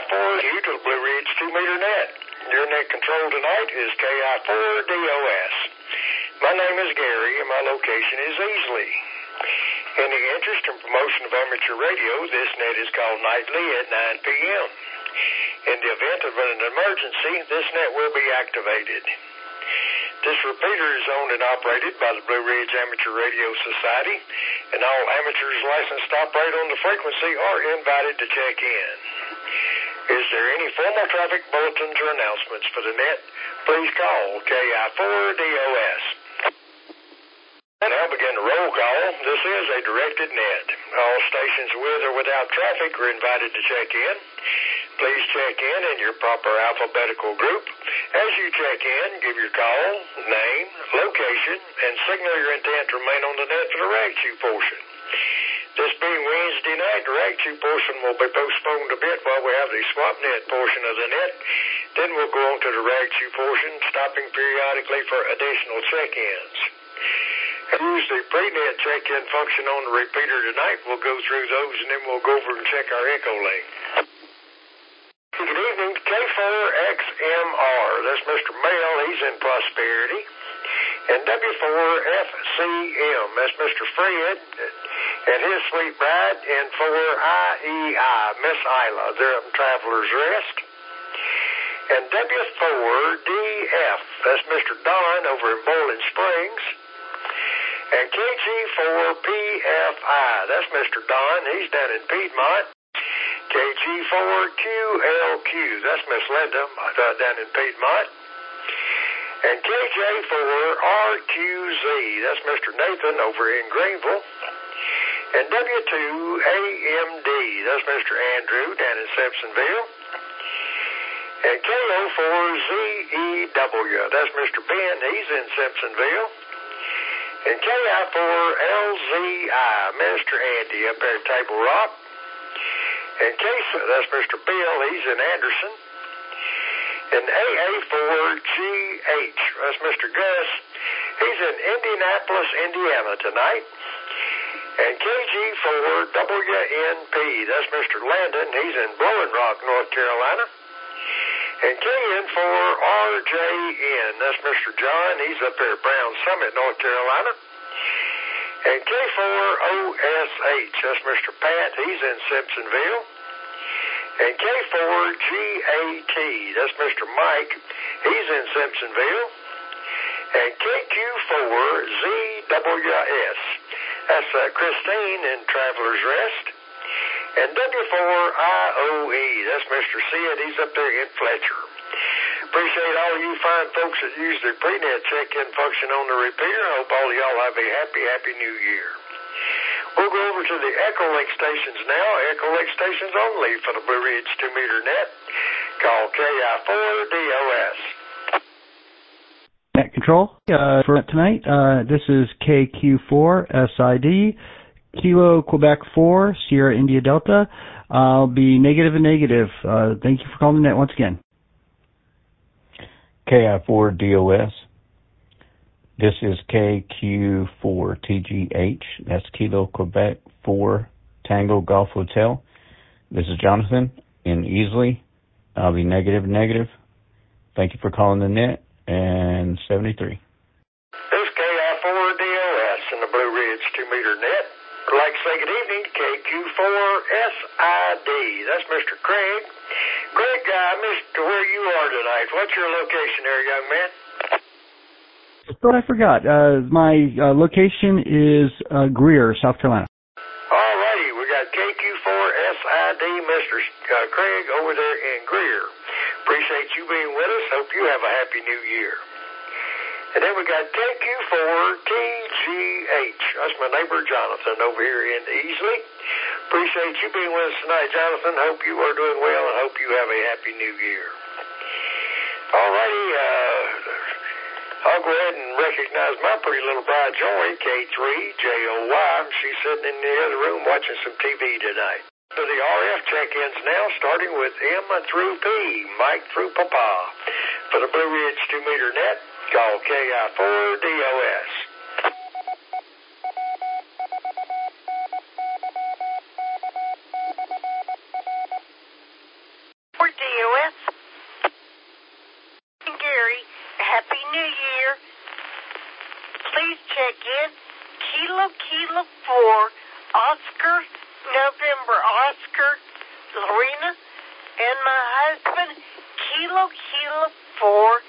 KI4 you to the Blue Ridge 2-meter net. Your net control tonight is KI4DOS. My name is Gary and my location is Easley. In the interest and promotion of amateur radio, this net is called nightly at 9 p.m. In the event of an emergency, this net will be activated. This repeater is owned and operated by the Blue Ridge Amateur Radio Society, and all amateurs licensed to operate on the frequency are invited to check in. Is there any formal traffic bulletins or announcements for the net? Please call KI4DOS. And I'll begin the roll call. This is a directed net. All stations with or without traffic are invited to check in. Please check in your proper alphabetical group. As you check in, give your call, name, location, and signal your intent to remain on the net for the rag chew portion. This being Wednesday night, the rag chew portion will be postponed a bit while we have the swap net portion of the net. Then we'll go on to the rag chew portion, stopping periodically for additional check-ins. Use the pre-net check-in function on the repeater tonight. We'll go through those and then we'll go over and check our echo link. Good evening, K4XMR. That's Mr. Mel. He's in Prosperity. And W4FCM. That's Mr. Fred and his sweet bride. And 4IEI, Miss Isla. They're up in Traveler's Rest. And W4DF. That's Mr. Don over in Bowling Springs. And KG4PFI, that's Mr. Don, he's down in Piedmont. KG4QLQ, that's Miss Linda, down in Piedmont. And KJ4RQZ, that's Mr. Nathan over in Greenville. And W2AMD, that's Mr. Andrew down in Simpsonville. And KO4ZEW, that's Mr. Ben, he's in Simpsonville. And KI4LZI, Mr. Andy up there at Table Rock. And that's Mr. Bill, he's in Anderson. And AA4GH, that's Mr. Gus, he's in Indianapolis, Indiana tonight. And KG4WNP, that's Mr. Landon, he's in Blowing Rock, North Carolina. And KN4RJN, that's Mr. John, he's up there at Brown Summit, North Carolina. And K4OSH, that's Mr. Pat, he's in Simpsonville. And K4GAT, that's Mr. Mike, he's in Simpsonville. And KQ4ZWS, that's Christine in Traveler's Rest. And W4IOE, that's Mr. Sid, he's up there in Fletcher. Appreciate all you fine folks that use the pre-net check-in function on the repeater. I hope all of y'all have a happy New Year. We'll go over to the Echo Link stations now. Echo Link stations only for the Blue Ridge 2-meter net. Call KI4DOS. Net control for tonight. This is KQ4SID. Kilo Quebec 4, Sierra India Delta. I'll be negative and negative. Thank you for calling the net once again. KI4DOS. This is KQ4TGH. That's Kilo Quebec 4, Tango Golf Hotel. This is Jonathan in Easley. I'll be negative and negative. Thank you for calling the net. And 73. This is KI4DOS in the Blue Ridge 2-meter net. I'd like to say good evening to KQ4SID. That's Mr. Craig. Craig, I missed where you are tonight. What's your location there, young man? But I forgot. My location is Greer, South Carolina. All righty. We got KQ4SID, Mr. Craig, over there in Greer. Appreciate you being with us. Hope you have a happy New Year. And then we got KQ4TGH. That's my neighbor Jonathan over here in Easley. Appreciate you being with us tonight, Jonathan. Hope you are doing well and hope you have a happy New Year. All righty. I'll go ahead and recognize my pretty little bride, Joy, K3JOY. She's sitting in the other room watching some TV tonight. So the RF check-ins now, starting with M through P, Mike through Papa. For the Blue Ridge 2-meter net, call KI4DOS. my husband, Kilo 4,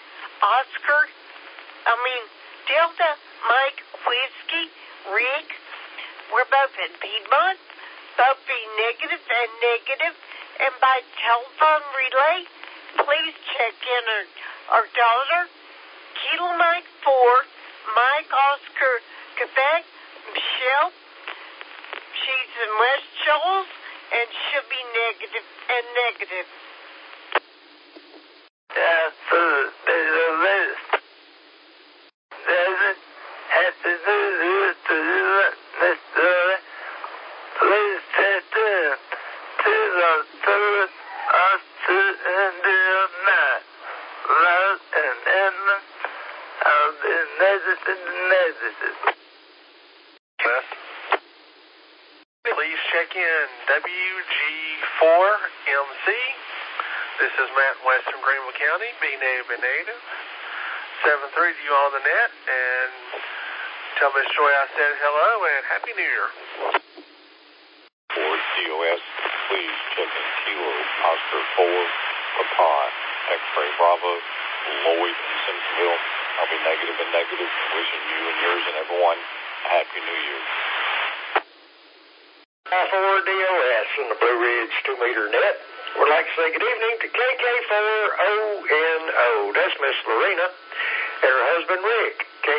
Delta Mike Whiskey Rick. We're both in Piedmont, both being negative and negative, and by telephone relay, please check in our daughter, Kilo Mike 4, Mike Oscar Quebec, Michelle. She's in West Shoals, and she'll be negative and negative. Please check in to the service of Love and Edmund. I'll be negative. Please check in WG4MC. This is Matt in Western Greenville County, be native and native. 7-3 to you on the net, and tell Miss Joy I said hello and Happy New Year. For DOS, please check in Kilo Oscar 4, Papa, X-Ray Bravo, Lloyd in Simpsonville. I'll be negative and negative, wishing you and yours and everyone a Happy New Year. DOS in the Blue Ridge 2-meter net. Would like to say good evening to KK4ONO. That's Miss Lorena and her husband Rick,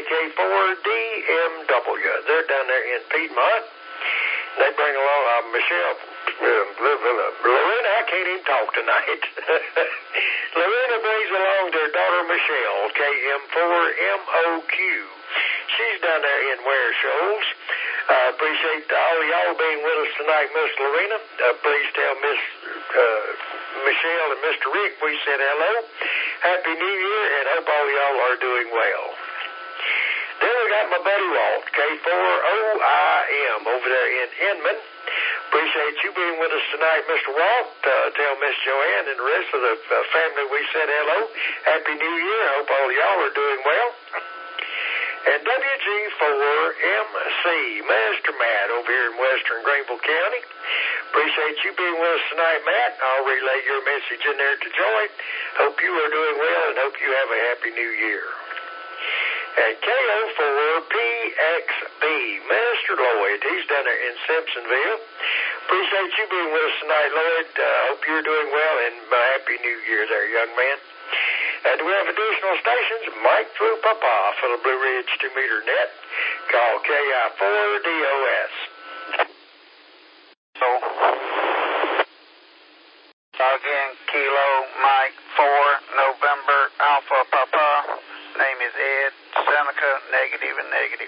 KK4DMW. They're down there in Piedmont. They bring along Michelle. Lorena, I can't even talk tonight. Lorena brings along their daughter Michelle, KM4MOQ. She's down there in Ware Shoals. Appreciate all of y'all being with us tonight, Miss Lorena. Please tell Miss Michelle and Mr. Rick we said hello. Happy New Year, and hope all y'all are doing well. Then we got my buddy Walt, K4OIM, over there in Inman. Appreciate you being with us tonight, Mr. Walt. Tell Miss Joanne and the rest of the family we said hello. Happy New Year. Hope all y'all are doing well. And WG4MC, Master Matt over here in Western Greenville County. Appreciate you being with us tonight, Matt. I'll relay your message in there to Joy. Hope you are doing well and hope you have a Happy New Year. And KO4PXB, Master Lloyd. He's down there in Simpsonville. Appreciate you being with us tonight, Lloyd. Hope you're doing well and a Happy New Year there, young man. And we have additional stations, Mike through Papa for the Blue Ridge 2-meter net. Call KI4DOS. So, again, Kilo Mike 4, November Alpha Papa. Name is Ed, Seneca, negative and negative.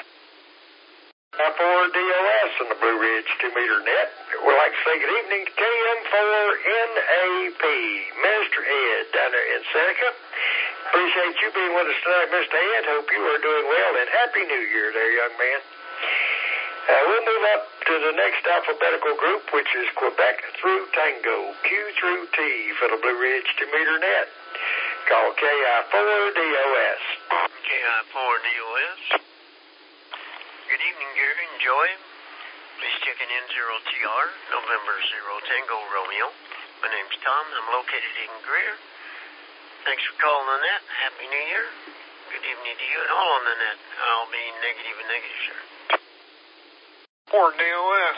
KI4DOS on the Blue Ridge 2-meter net. We'd like to say good evening to KM4NAP, Mr. Ed down there in Seneca. Appreciate you being with us tonight, Mr. Ed. Hope you are doing well, and Happy New Year there, young man. We'll move up to the next alphabetical group, which is Quebec through Tango, Q through T for the Blue Ridge 2-meter net. Call KI4DOS. KI4DOS. Good evening, Gary and Joy. Please check in N0TR, November 0 Tango Romeo. My name's Tom. I'm located in Greer. Thanks for calling the net. Happy New Year. Good evening to you and all on the net. I'll be negative and negative, sir. For DOS.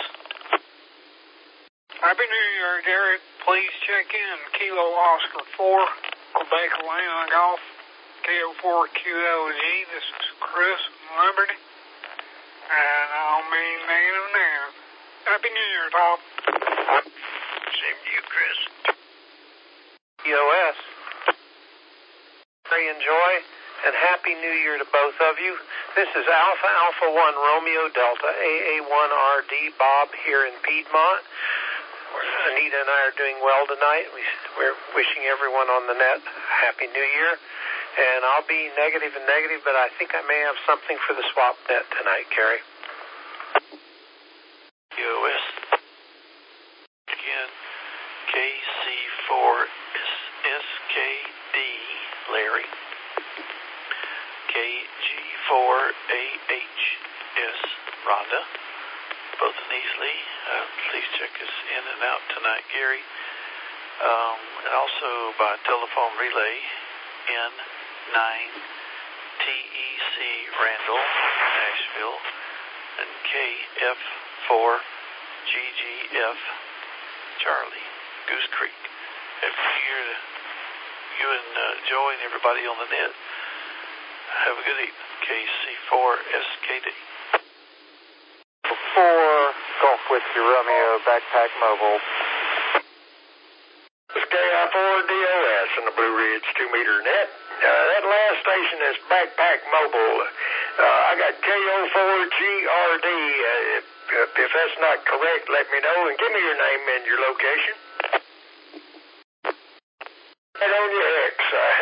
Happy New Year, Gary. Please check in Kilo Oscar 4, Quebec Atlanta Golf, KO4QLG. This is Chris Liberty. And I'll be negative now. Happy New Year, Tom. Same to you, Chris. DOS. Pray and joy, and Happy New Year to both of you. This is Alpha 1 Romeo Delta AA1RD Bob here in Piedmont. Anita and I are doing well tonight. We're wishing everyone on the net a Happy New Year. And I'll be negative and negative, but I think I may have something for the swap net tonight, Carrie. DOS. Again, KC4 SKD Larry. KG4AHS Rhonda. Both in Easley. Please check us in and out tonight, Gary. and also by telephone relay N9TEC Randall, Nashville, and KF4GGF Charlie, Goose Creek. Happy New Year to you and Joy and everybody on the net. Have a good evening. KC4SKD. 4 Golf Whiskey Romeo, Backpack Mobile. This KI4DOS in the Blue Ridge 2-meter net. That last station is Backpack Mobile. I got KO4GRD. If that's not correct, let me know and give me your name and your location. Right on your X.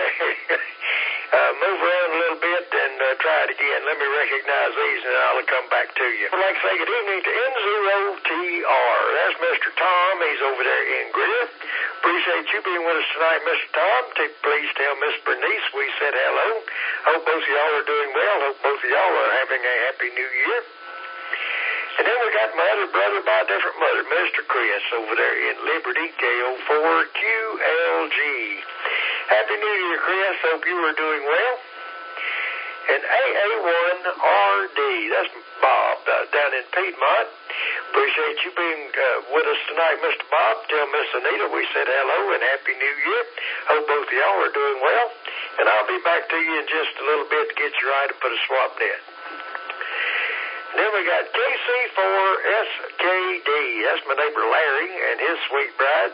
Move around a little bit and try it again. Let me recognize these and I'll come back to you. I'd like to say good evening to N0TR. That's Mr. Tom. He's over there in Greer. Appreciate you being with us tonight, Mr. Tom. Please tell Miss Bernice we said hello. Hope both of y'all are doing well. Hope both of y'all are having a happy new year. And then we got my other brother by a different mother, Mr. Chris, over there in Liberty, KO4QLG. Happy New Year, Chris. Hope you are doing well. And AA1RD, that's Bob down in Piedmont. Appreciate you being with us tonight, Mr. Bob. Tell Miss Anita we said hello and Happy New Year. Hope both of y'all are doing well. And I'll be back to you in just a little bit to get your item for the swap net. Then we got KC4SKD. That's my neighbor Larry and his sweet bride.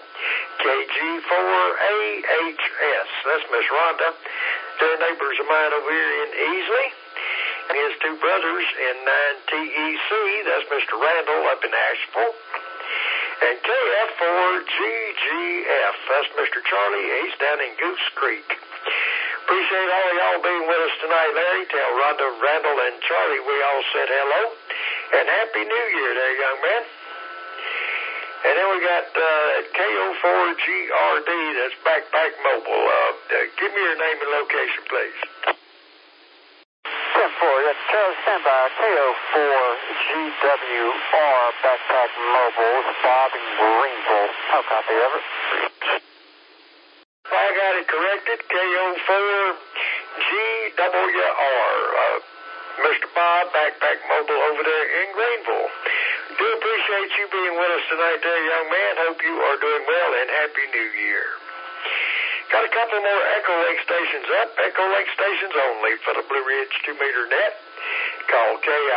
KG4AHS. That's Miss Rhonda. They're neighbors of mine over here in Easley. And his two brothers in 9TEC. That's Mr. Randall up in Asheville. And KF4GGF. That's Mr. Charlie. He's down in Goose Creek. Appreciate all of y'all being with us tonight, Larry. Tell Rhonda, Randall, and Charlie we all said hello. And Happy New Year there, young man. And then we got KO4GRD, that's Backpack Mobile. Give me your name and location, please. 10-4, yes, stand by. KO4GWR, Backpack Mobile. It's Bob in Greenville. How copy, over? I got it corrected. KO4GWR. Mr. Bob, Backpack Mobile over there in Greenville. Do appreciate you being with us tonight there, young man. Hope you are doing well and Happy New Year. Got a couple more Echo Lake stations up. Echo Lake stations only for the Blue Ridge 2-meter net. Call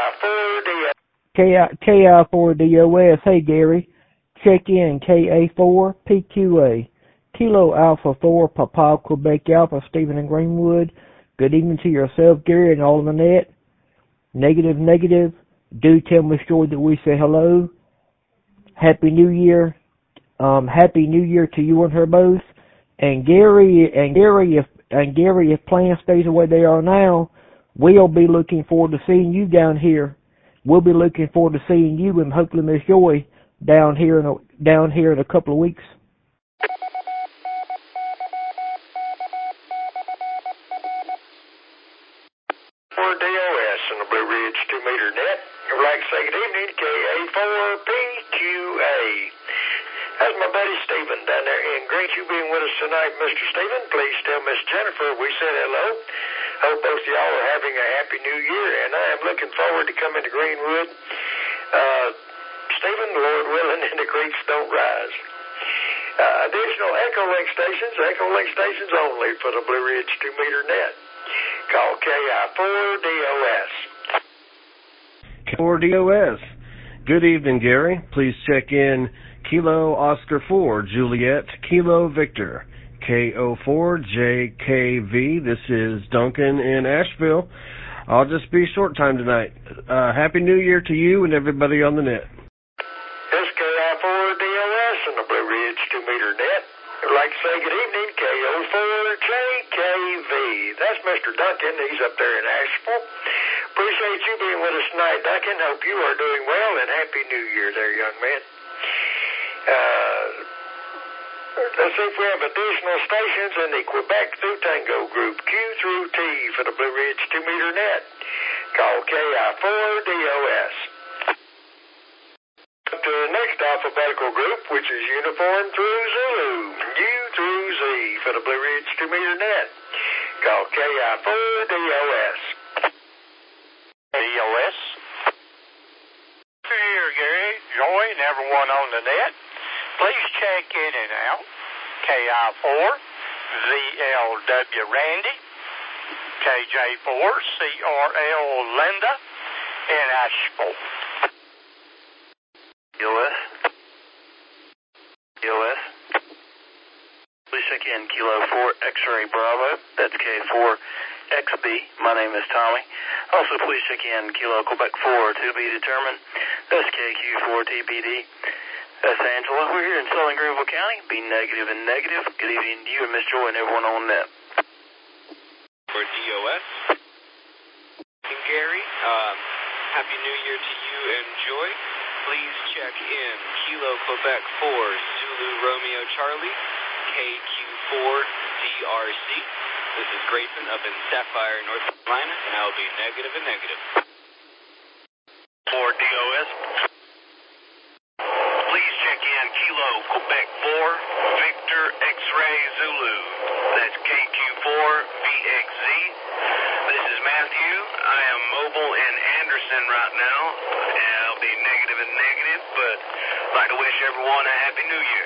KI4DOS. KI4DOS. Hey, Gary. Check in KA4PQA. Kilo Alpha 4, Papa, Quebec Alpha, Stephen and Greenwood. Good evening to yourself, Gary, and all on the net. Negative. Do tell Miss Joy that we say hello. Happy New Year. Happy New Year to you and her both. And Gary, if plans stays the way they are now, we'll be looking forward to seeing you down here. We'll be looking forward to seeing you and hopefully Miss Joy down here in a couple of weeks. DOS in the Blue Ridge 2-meter net. I'd like to say good evening to KA4PQA. That's my buddy Stephen down there in Great. You being with us tonight, Mr. Stephen. Please tell Miss Jennifer we said hello. Hope both of y'all are having a Happy New Year, and I am looking forward to coming to Greenwood. Stephen, Lord willing, and the creeks don't rise. Additional Echo Link stations only for the Blue Ridge 2-meter net. Call KI4DOS. KI4DOS. Good evening, Gary. Please check in Kilo Oscar 4, Juliet, Kilo Victor, KO4JKV. This is Duncan in Asheville. I'll just be short time tonight. Happy New Year to you and everybody on the net. This is KI4DOS in the Blue Ridge 2-meter net. I'd like to say good evening, KO4JKV. That's Mr. Duncan. He's up there in Asheville. Appreciate you being with us tonight, Duncan. Hope you are doing well, and Happy New Year there, young man. Let's see if we have additional stations in the Quebec through Tango group, Q through T for the Blue Ridge 2-meter net. Call KI4DOS. Up to the next alphabetical group, which is uniform through Zulu. for the Blue Ridge 2-meter net. Call KI4DOS. DOS. Here, Gary, Joy, and everyone on the net. Please check in and out. KI4, VLW Randy, KJ4, CRL Linda, and Asheville. DOS. DOS. Please check in Kilo 4 X-Ray Bravo. That's K4XB. My name is Tommy. Also, please check in Kilo Quebec 4 to be determined. That's KQ4TBD. That's Angela. We're here in Southern Greenville County. Be negative and negative. Good evening to you and Miss Joy and everyone on net. For DOS. And Gary, Happy New Year to you and Joy. Please check in Kilo Quebec 4 Zulu Romeo Charlie, KQ4DRC. This is Grayson up in Sapphire, North Carolina, and I will be negative and negative. For DOS. Please check in Kilo Quebec 4 Victor X-Ray Zulu. That's KQ4VXZ. This is Matthew. I am mobile in Anderson right now. I'll be negative and negative, but I'd like to wish everyone a Happy New Year.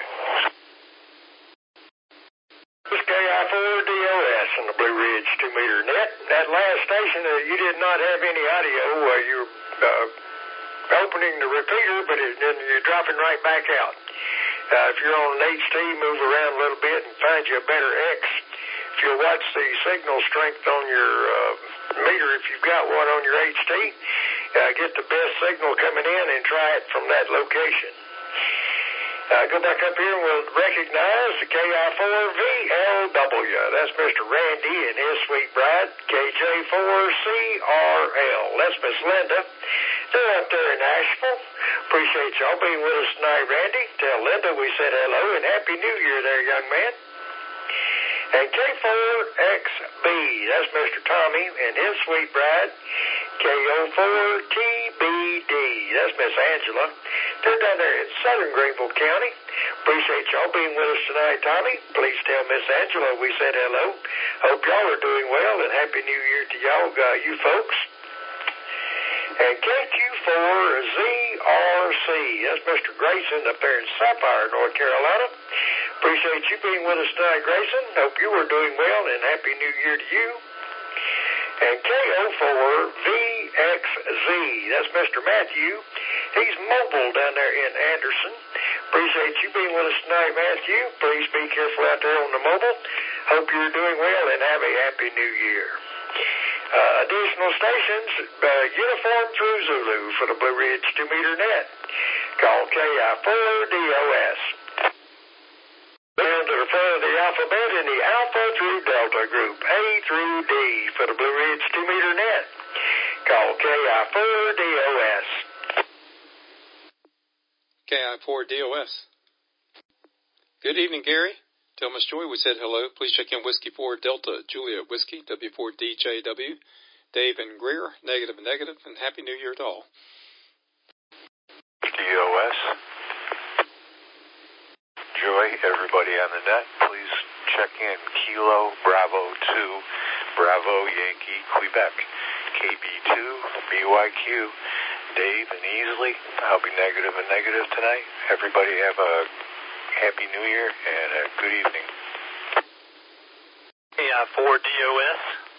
This is KI4DOS on the Blue Ridge 2-meter net. That last station, you did not have any audio. You were opening the repeater, but then you're dropping right back out. If you're on an HT, move around a little bit and find you a better X. If you'll watch the signal strength on your meter, if you've got one on your HT, get the best signal coming in and try it from that location. Go back up here and we'll recognize the KI4VLW. That's Mr. Randy and his sweet bride, KJ4CRL. That's Miss Linda. They're up there in Asheville. Appreciate y'all being with us tonight, Randy. Tell Linda we said hello and Happy New Year there, young man. And K4XB, that's Mr. Tommy and his sweet bride, KO4TBD. That's Miss Angela. They're down there in Southern Greenville County. Appreciate y'all being with us tonight, Tommy. Please tell Miss Angela we said hello. Hope y'all are doing well and Happy New Year to y'all, you folks. And KQ4ZRC, that's Mr. Grayson up there in Sapphire, North Carolina. Appreciate you being with us tonight, Grayson. Hope you are doing well and Happy New Year to you. And KO4VXZ, that's Mr. Matthew. He's mobile down there in Anderson. Appreciate you being with us tonight, Matthew. Please be careful out there on the mobile. Hope you're doing well and have a Happy New Year. Additional stations, uniform through Zulu for the Blue Ridge 2-meter net. Call KI4DOS. Down to the front of the alphabet in the Alpha through Delta group, A through D for the Blue Ridge 2-meter net. Call KI4DOS. KI4DOS. Good evening, Gary. Tell Miss Joy we said hello. Please check in Whiskey 4 Delta Juliet Whiskey, W4DJW. Dave and Greer, negative and negative, and Happy New Year to all. DOS. Joy, everybody on the net, please check in Kilo Bravo 2 Bravo Yankee Quebec, KB2 BYQ. Dave and Easley, I'll be negative and negative tonight. Everybody have a Happy New Year and a good evening. KI4DOS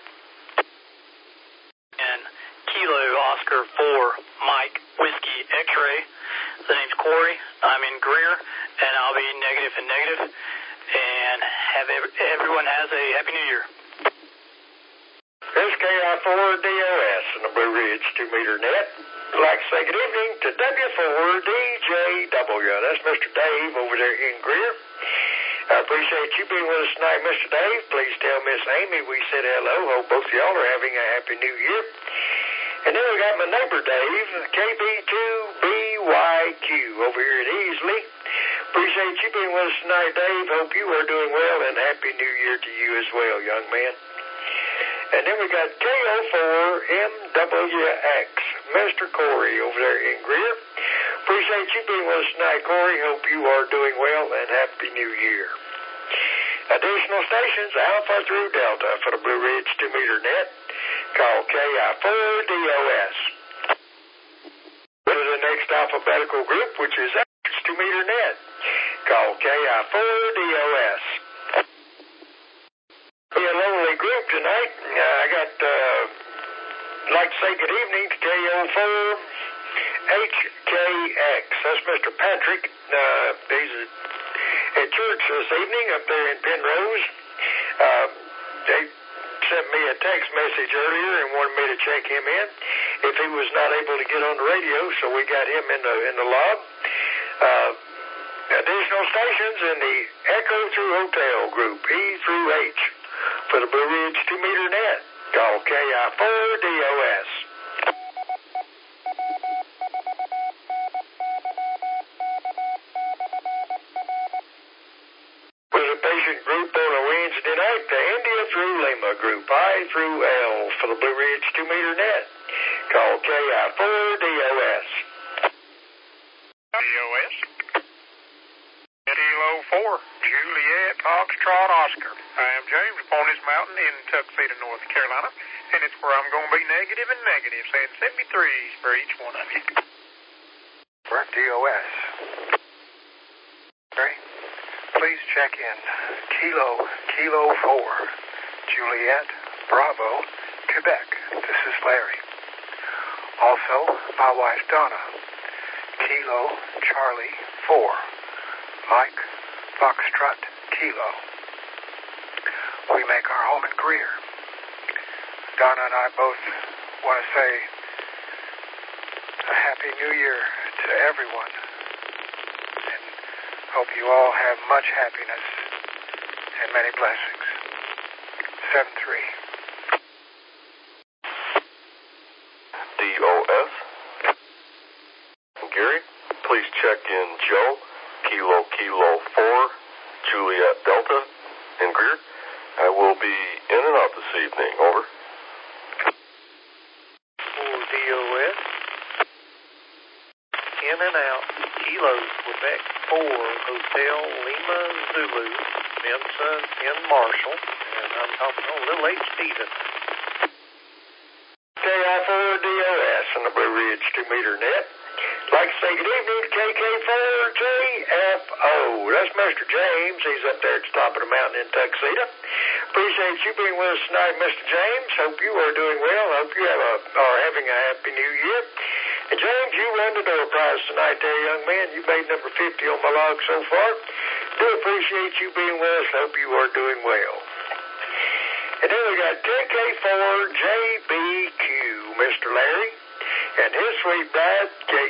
and Kilo Oscar 4 Mike Whiskey X-Ray. The name's Corey. I'm in Greer, and I'll be negative and negative. And everyone has a Happy New Year. This is KI4DOS in the Blue Ridge 2-meter net. I'd like to say good evening to W4DJW. That's Mr. Dave over there in Greer. I appreciate you being with us tonight, Mr. Dave. Please tell Miss Amy we said hello. Hope both of y'all are having a Happy New Year. And then we got my neighbor Dave, KB2BYQ over here at Easley. Appreciate you being with us tonight, Dave. Hope you are doing well and Happy New Year to you as well, young man. And then we got KO4MWX, Mr. Corey over there in Greer. Appreciate you being with us tonight, Corey. Hope you are doing well and Happy New Year. Additional stations, Alpha through Delta for the Blue Ridge 2-meter net. Call KI4DOS. Go to the next alphabetical group, which is X 2-meter net. Call KI4DOS. Be a lonely group tonight. I got, like to say good evening to KO4HKX. That's Mr. Patrick. He's at church this evening up there in Penrose. They sent me a text message earlier and wanted me to check him in if he was not able to get on the radio, so we got him in the log. Additional stations in the Echo through Hotel group, E through H, for the Blue Ridge 2-meter net. Call KI4DOS. Was a patient group on a Wednesday night, the India through Lima group, I through L, for the Blue Ridge 2-meter net. Call KI4DOS. DOS. Kilo 4, Juliet, Foxtrot, Oscar. I am James upon this mountain in Tuxedo, North Carolina, and it's where I'm going to be negative and negative, saying 73s for each one of you. We're DOS. Right? Please check in. Kilo 4, Juliet, Bravo, Quebec. This is Larry. Also, my wife Donna. Kilo, Charlie, 4. Mike, Foxtrot, Kilo. We make our home in Greer. Donna and I both want to say a Happy New Year to everyone. And hope you all have much happiness and many blessings. 7-3. DOS. Gary, please check in Joe. Kilo 4, Juliet Delta, in Greer. I will be in and out this evening. Over. DOS. In and out. Kilo, Quebec 4, Hotel Lima Zulu, Benson in Marshall. And I'm talking on Little H. Stephen. KI4DOS on the Blue Ridge 2-meter net. Like to say good evening to KK4JFO. That's Mr. James. He's up there at the top of the mountain in Tuxedo. Appreciate you being with us tonight, Mr. James. Hope you are doing well. Hope you are having a happy new year. And James, you won the door prize tonight there, young man. You made number 50 on my log so far. Do appreciate you being with us. Hope you are doing well. And then we got KK4JBQ, Mr. Larry. And his sweet bride,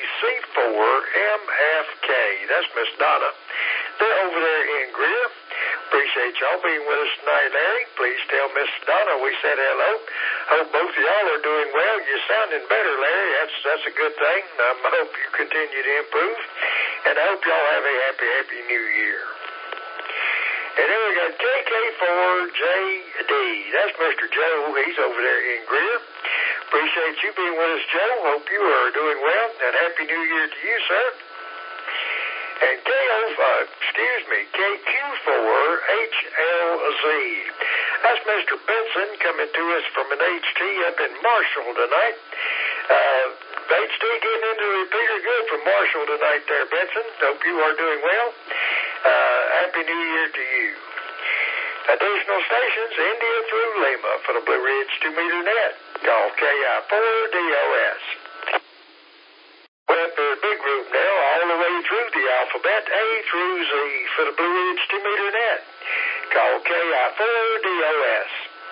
KC4MFK. That's Miss Donna. They're over there in Greer. Appreciate y'all being with us tonight, Larry. Please tell Miss Donna we said hello. Hope both of y'all are doing well. You're sounding better, Larry. That's a good thing. I hope you continue to improve. And I hope y'all have a happy new year. And then we got KK4JD. That's Mr. Joe. He's over there in Greer. Appreciate you being with us, Joe. Hope you are doing well, and Happy New Year to you, sir. And KQ4HLZ. That's Mr. Benson coming to us from an HT up in Marshall tonight. HT getting into the repeater good from Marshall tonight there, Benson. Hope you are doing well. Happy New Year to you. Additional stations, India through Lima for the Blue Ridge 2-meter net. Call KI4DOS. We're up to the big group now, all the way through the alphabet, A through Z for the Blue Ridge 2-meter net. Call KI4DOS.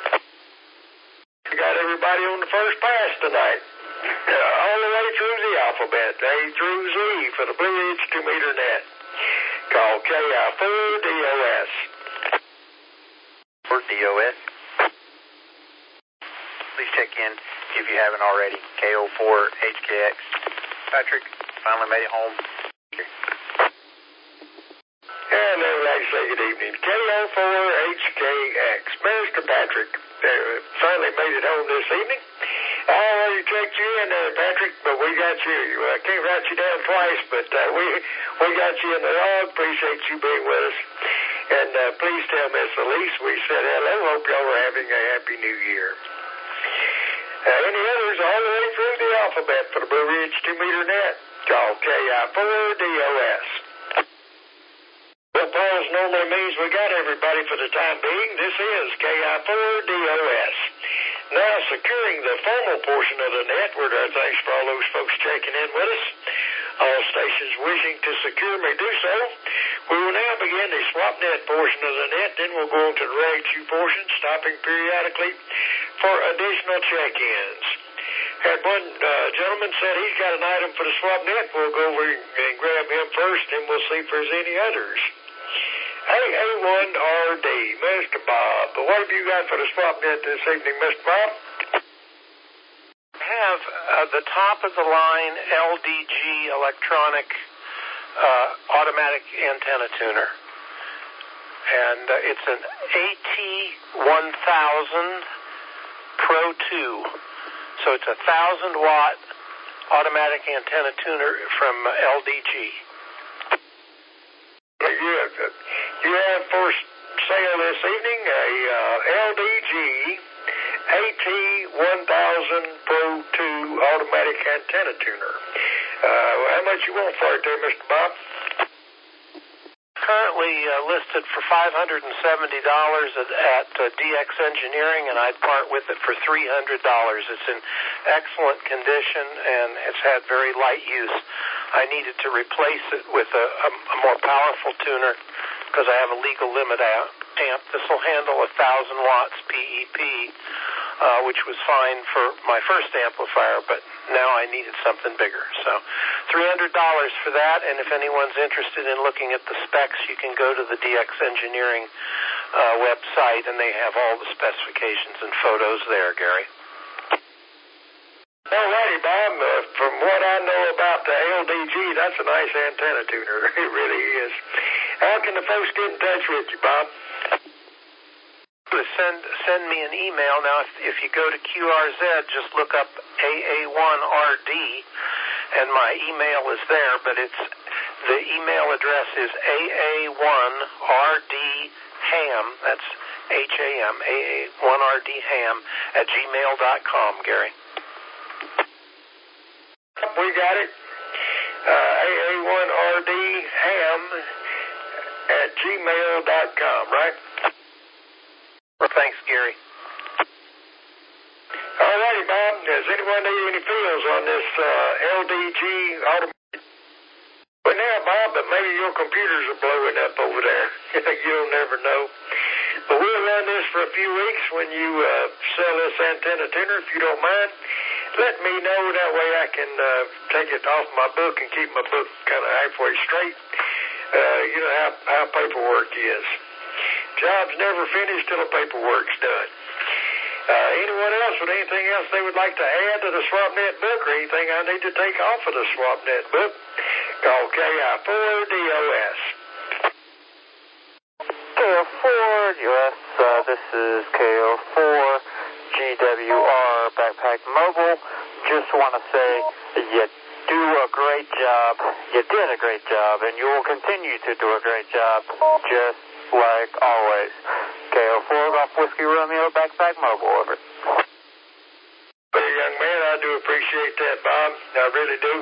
We got everybody on the first pass tonight. All the way through the alphabet, A through Z for the Blue Ridge 2-meter net. Call KI4DOS. DOS. Please check in if you haven't already. KO4HKX. Patrick finally made it home. And I would like to say good evening. KO4HKX. Mr. Patrick finally made it home this evening. I already checked you in there, Patrick, but we got you. I can't write you down twice, but we got you in the log. Appreciate you being with us. And please tell Miss Elise we said hello. Hope y'all are having a happy new year. Any others all the way through the alphabet for the Blue Ridge 2-meter net? Call KI4DOS. Well, pause normally means we got everybody for the time being. This is KI4DOS. Now securing the formal portion of the net, we're doing thanks for all those folks checking in with us. All stations wishing to secure may do so. We will now begin the swap net portion of the net, then we'll go on to the rag chew portion, stopping periodically for additional check-ins. Had one gentleman said he's got an item for the swap net. We'll go over and grab him first, and we'll see if there's any others. AA1RD, Mr. Bob. What have you got for the swap net this evening, Mr. Bob? I have the top-of-the-line LDG electronic automatic antenna tuner. And it's an AT1000 Pro 2. So it's a 1,000-watt automatic antenna tuner from LDG. You have for sale this evening a LDG AT1000 Pro 2 automatic antenna tuner. How much you want for it there, Mr. Bob? Currently listed for $570 at DX Engineering, and I'd part with it for $300. It's in excellent condition, and it's had very light use. I needed to replace it with a more powerful tuner because I have a legal limit amp. This will handle 1,000 watts PEP, which was fine for my first amplifier, but now I needed something bigger. So $300 for that, and if anyone's interested in looking at the specs, you can go to the DX Engineering website, and they have all the specifications and photos there, Gary. All righty, Bob. From what I know about the LDG, that's a nice antenna tuner. It really is. How can the folks get in touch with you, Bob? Send me an email. Now, if you go to QRZ, just look up AA1RD, and my email is there, but the email address is AA1RDHAM, that's HAM, AA1RDHAM @gmail.com, Gary. We got it. AA1RDHAM @gmail.com, right? Thanks, Gary. All righty, Bob. Does anyone need any feels on this LDG automatic? Well, now, Bob, but maybe your computers are blowing up over there. You'll never know. But we'll run this for a few weeks when you sell this antenna tuner, if you don't mind. Let me know. That way I can take it off my book and keep my book kind of halfway straight. You know how paperwork is. Job's never finished till the paperwork's done. Anyone else with anything else they would like to add to the SwapNet book or anything I need to take off of the SwapNet book? Call KI4DOS. KO4US, this is KO4 GWR Backpack Mobile. Just want to say you do a great job. You did a great job, and you will continue to do a great job, just like always. KO4 Golf Whiskey Romeo Backpack Mobile, over. Well, young man, I do appreciate that, Bob. I really do.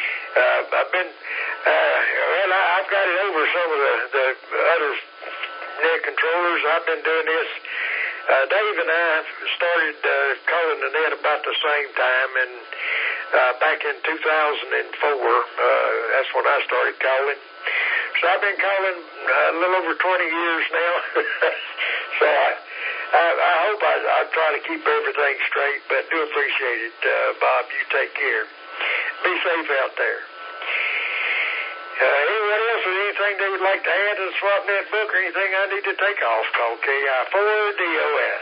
I've got it over some of the other net controllers. I've been doing this. Dave and I started calling the net about the same time, and back in 2004, that's when I started calling. So I've been calling a little over 20 years now. So I hope I try to keep everything straight, but do appreciate it, Bob. You take care. Be safe out there. Anyone else with anything they would like to add to the SwapNet book or anything I need to take off? Call KI4DOS.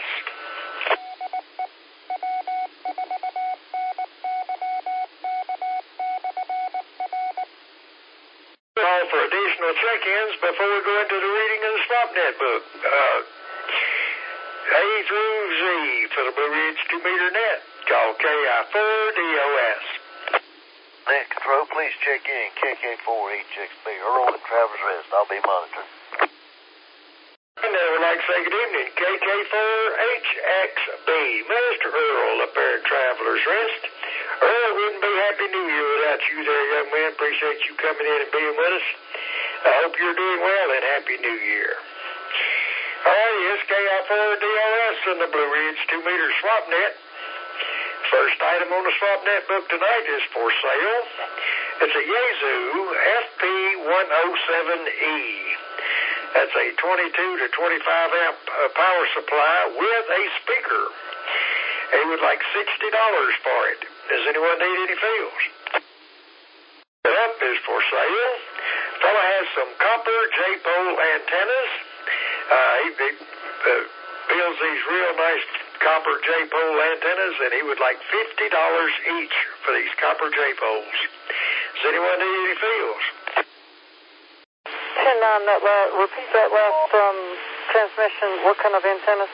Call for additional check-ins before we go into the reading of the SwapNet book. A through Z for the Blue Ridge 2-meter net. Call KI4DOS. Net control, please check in KK4HXB. Earl at Traverse Rest. I'll be monitoring. like to say good evening, KK4HXB, Mr. Earl up there at Traveler's Rest. Earl, wouldn't be Happy New Year without you there, young man. Appreciate you coming in and being with us. I hope you're doing well, and Happy New Year. All right, yes, KI4DOS in the Blue Ridge 2-meter swap net. First item on the swap net book tonight is for sale. It's a Yaesu FP107E. That's a 22 to 25 amp power supply with a speaker. He would like $60 for it. Does anyone need any fills? The up is for sale. Fella has some copper J-pole antennas. He builds these real nice copper J-pole antennas, and he would like $50 each for these copper J-poles. Does anyone need any fills? 10-9, repeat that last transmission. What kind of antennas?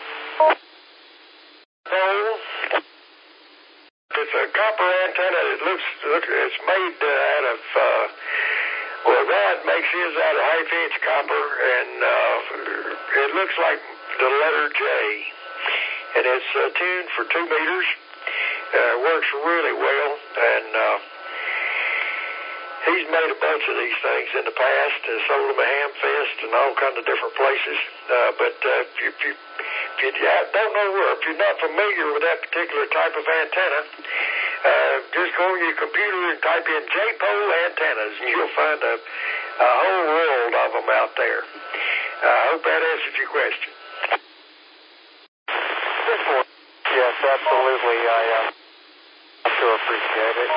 Pole. It's a copper antenna. It's made out of, Rod makes his out of half-inch copper, and it looks like the letter J. And it's tuned for 2 meters. Works really well, and he's made a bunch of these things in the past and sold them at Hamfest and all kinds of different places. But if you don't know where, if you're not familiar with that particular type of antenna, just go on your computer and type in J-pole antennas, and you'll find a whole world of them out there. I hope that answers your question. Yes, absolutely. I sure appreciate it.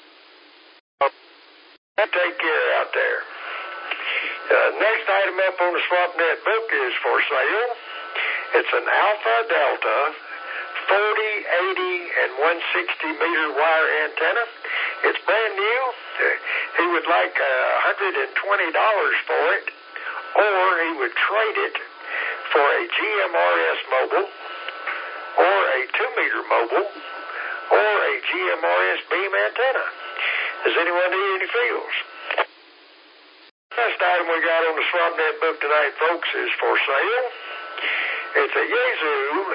Take care out there. Next item up on the SwapNet book is for sale. It's an Alpha Delta 40, 80, and 160 meter wire antenna. It's brand new. He would like $120 for it, or he would trade it for a GMRS mobile, or a 2-meter mobile, or a GMRS beam antenna. Does anyone need any fills? Last item we got on the SwapNet book tonight, folks, is for sale. It's a Yaesu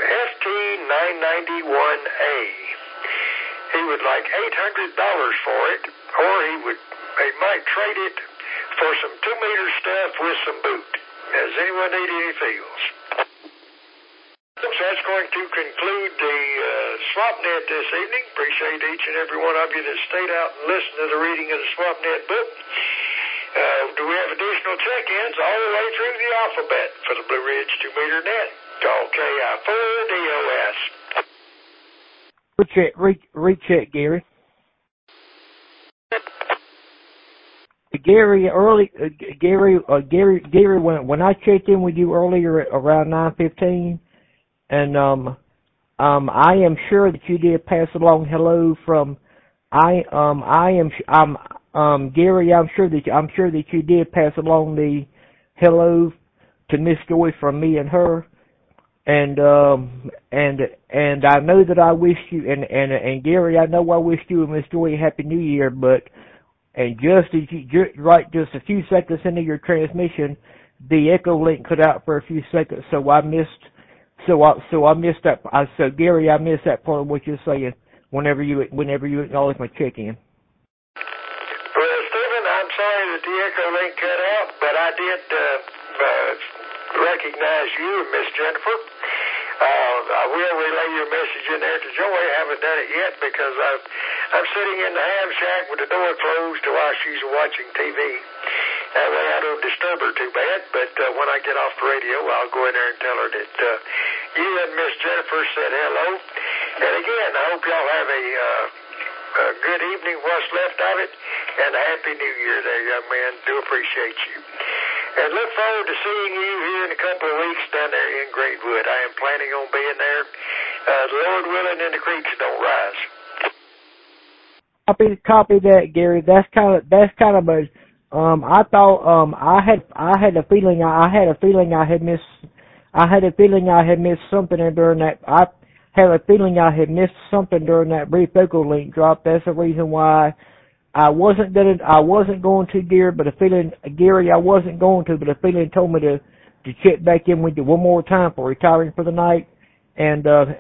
FT991A. He would like $800 for it, or he might trade it for some 2-meter stuff with some boot. Does anyone need any fills? That's going to conclude the SwapNet this evening. Appreciate each and every one of you that stayed out and listened to the reading of the SwapNet book. Do we have additional check-ins all the way through the alphabet for the Blue Ridge 2-meter net? Call KI4DOS. Recheck, Gary. Gary, when I checked in with you earlier at around 9:15, and I am sure that you did pass along hello from Gary. I'm sure that you did pass along the hello to Miss Joy from me and her, and I know that I wished you and Gary, I know I wished you and Miss Joy a Happy New Year, and just a few seconds into your transmission, the echo link cut out for a few seconds, so I missed that. So Gary, I missed that part of what you're saying whenever you acknowledge my check-in. Well, Stephen, I'm sorry that the echo link cut out, but I did recognize you and Miss Jennifer. I will relay your message in there to Joy. I haven't done it yet because I'm sitting in the ham shack with the door closed while she's watching TV. That way I don't disturb her too bad, but when I get off the radio, I'll go in there and tell her that you and Miss Jennifer said hello. And again, I hope y'all have a good evening, what's left of it, and a Happy New Year there, young man. Do appreciate you. And look forward to seeing you here in a couple of weeks down there in Greenwood. I am planning on being there, the Lord willing, and the creeks don't rise. Copy that, Gary. That's kind of a. I thought I had a feeling I had missed something during that. I had a feeling I had missed something during that brief echo link drop. That's the reason why I wasn't going to, Gary, but a feeling told me check back in with you one more time for retiring for the night, and just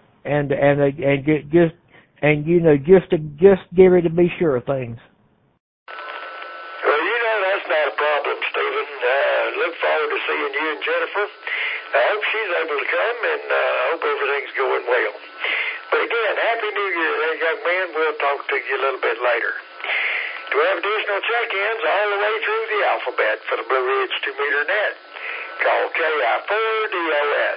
Gary to be sure of things. Well, that's not a problem, Stephen. Look forward to seeing you and Jennifer. I hope she's able to come, and I hope everything's going well. But again, Happy New Year there, young man. We'll talk to you a little bit later. Do we have additional check-ins all the way through the alphabet for the Blue Ridge 2-meter net? Call KI4DOS.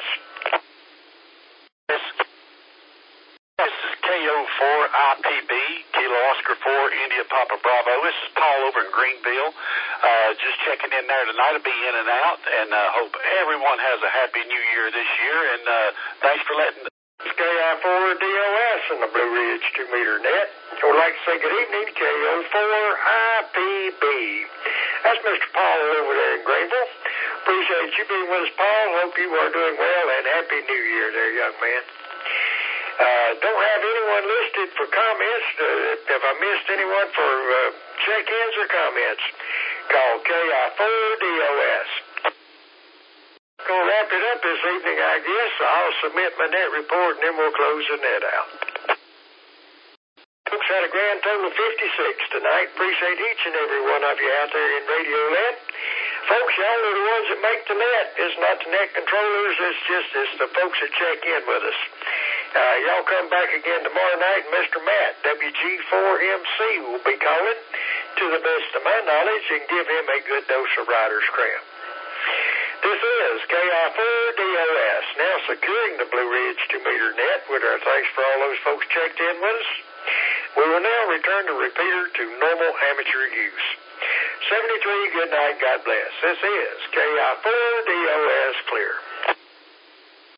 This is KO4IPB, Kilo Oscar 4, India Papa Bravo. This is Paul over in Greenville. Just checking in there tonight. I'll be in and out, and hope everyone has a happy New Year this year. And thanks for letting It's KI4DOS in the Blue Ridge 2-meter net. I would like to say good evening, KO4IPB. That's Mr. Paul over there in Greenville. Appreciate you being with us, Paul. Hope you are doing well, and Happy New Year there, young man. Don't have anyone listed for comments. If I missed anyone for check-ins or comments, call KI4DOS. Going to wrap it up this evening, I guess. I'll submit my net report, and then we'll close the net out. Folks, had a grand total of 56 tonight. Appreciate each and every one of you out there in Radio Net. Folks, y'all are the ones that make the net. It's not the net controllers. It's the folks that check in with us. Y'all come back again tomorrow night, and Mr. Matt, WG4MC, will be calling to the best of my knowledge and give him a good dose of Rider's Cramp. This is KI4DOS, now securing the Blue Ridge 2-meter net with our thanks for all those folks checked in with us. We will now return the repeater to normal amateur use. 73, good night, God bless. This is KI4DOS Clear.